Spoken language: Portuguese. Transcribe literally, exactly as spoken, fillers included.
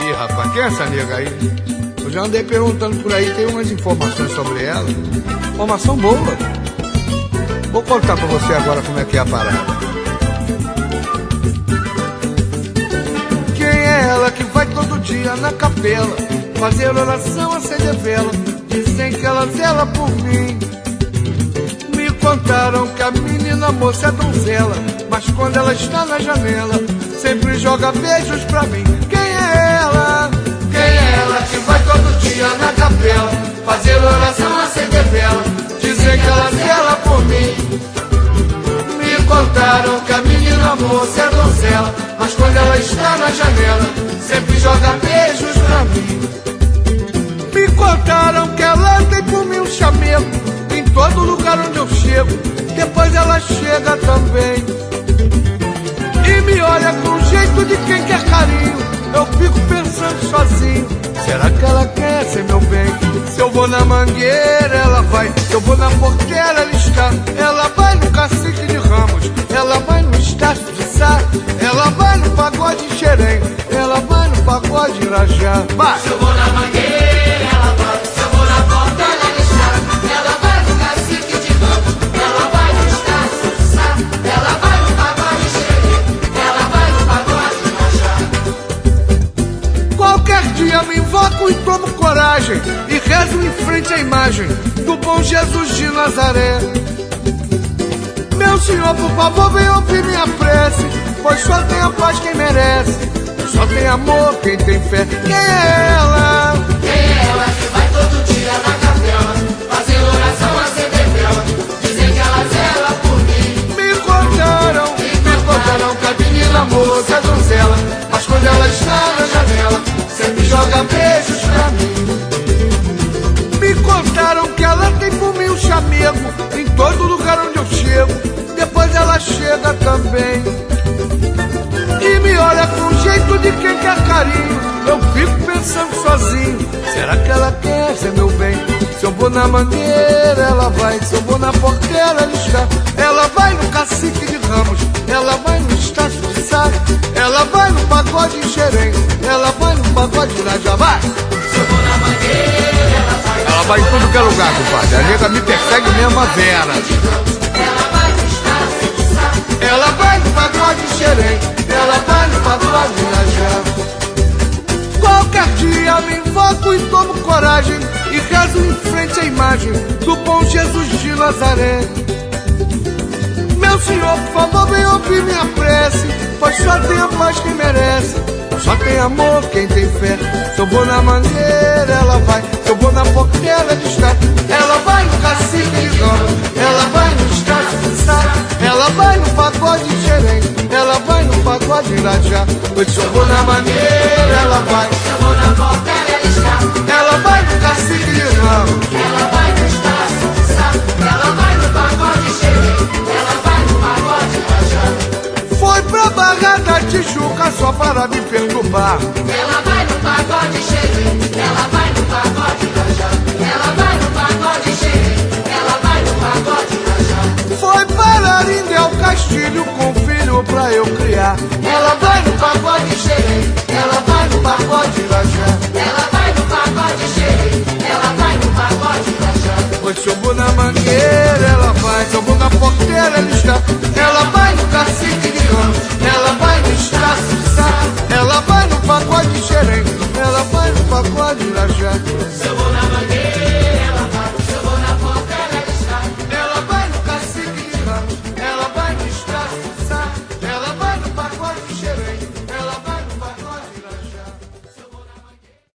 Ih, rapaz, quem é essa nega aí? Eu já andei perguntando por aí, tem umas informações sobre ela. Informação boa. Vou contar pra você agora como é que é a parada. Quem é ela que vai todo dia na capela fazer oração, acender vela? Dizem que ela zela por mim. Me contaram que a menina moça é donzela, mas quando ela está na janela sempre joga beijos pra mim. Quem é ela? Quem é ela que vai todo dia na capela fazer oração, acender vela? Dizem que ela zela por mim. Me contaram que a menina moça é donzela, mas quando ela está na janela sempre joga beijos pra mim. Me contaram que ela tem por mim um chamego em todo lugar onde eu chego, depois ela chega também e me olha com jeito de quem quer carinho. Eu fico pensando sozinho, será que ela quer ser meu bem? Se eu vou na mangueira, ela vai. Se eu vou na porteira, ela está. Ela vai no cacique de Ramos, ela vai no estácio de Sá, ela vai no pagode de Xerém, ela vai no pagode de Irajá. Vai! Se eu vou na mangueira, ela vai. Se eu vou na porteira, ela está. Ela vai no cacique de Ramos, ela vai no estácio de Sá, ela vai no pagode de Xerém, ela vai no pagode de Irajá. Qualquer dia me invoco e tomo coragem e rezo em frente à imagem do bom Jesus de Nazaré. Meu Senhor, por favor, vem ouvir minha prece, pois só tem a paz quem merece, só tem amor quem tem fé. Quem é ela? Quem é ela que vai todo dia na capela fazer oração, acender vela? Dizem que ela zela por mim. Me contaram, me contaram que a menina moça é donzela, mas quando ela está na janela sempre joga beijos pra mim. Me contaram que ela tem por mim um chamego em todo lugar onde eu chego, depois ela chega também e me olha com jeito de quem quer carinho. Eu fico pensando sozinho, será que ela quer ser meu bem? Se eu vou na mangueira, ela vai. Se eu vou na porteira, ela está. Ela vai no cacique de Ramos, ela vai no estácio de Sá, ela vai no pagode de Xerém, ela vai no pagode de Irajá. Vai! Se eu vou na mangueira, ela vai. Ela vai em tudo que é lugar, compadre. A nega me persegue mesmo a Vera. Ela vai no estácio de Sá, Ela vai no pagode de Xerém, ela vai no pagode de Irajá. Qualquer dia me invoco e tomo coragem e rezo em frente à imagem do bom Jesus de Nazaré. Meu Senhor, por favor, vem ouvir minha prece, pois só tem a paz quem merece, só tem amor quem tem fé. Se eu vou na mangueira, ela vai. Se eu vou na porteira, ela está. Ela vai no cacique de Ramos, ela vai no estácio de Sá, ela vai no pagode de Xerém, ela vai no pagode de Irajá. Pois se eu vou na mangueira, ela vai. se eu vou na porteira, ela está. Ela vai no cacique de Ramos, Ela vai no estácio de Sá, ela vai no pagode de Xerém, ela vai no pagode de Irajá. foi pra Barra da Tijuca só para me perturbar. Ela vai no pagode de Xerém, ela vai no pagode de Irajá. Ela vai no pagode de Xerém, ela vai no pagode de Irajá. Foi para Arindel Castilho com filho pra eu criar. Ela vai no pagode de Xerém, ela vai no pagode de Irajá. Ela vai no pagode de Xerém, ela vai no pagode de Irajá. Pois se eu vou na mangueira, ela vai. Se eu vou na porteira, ela está. Ela vai no cacique de Ramos, ela vai no estácio de Sá, ela vai no pagode de Xerém, ela vai no pagode de Irajá. Se eu vou na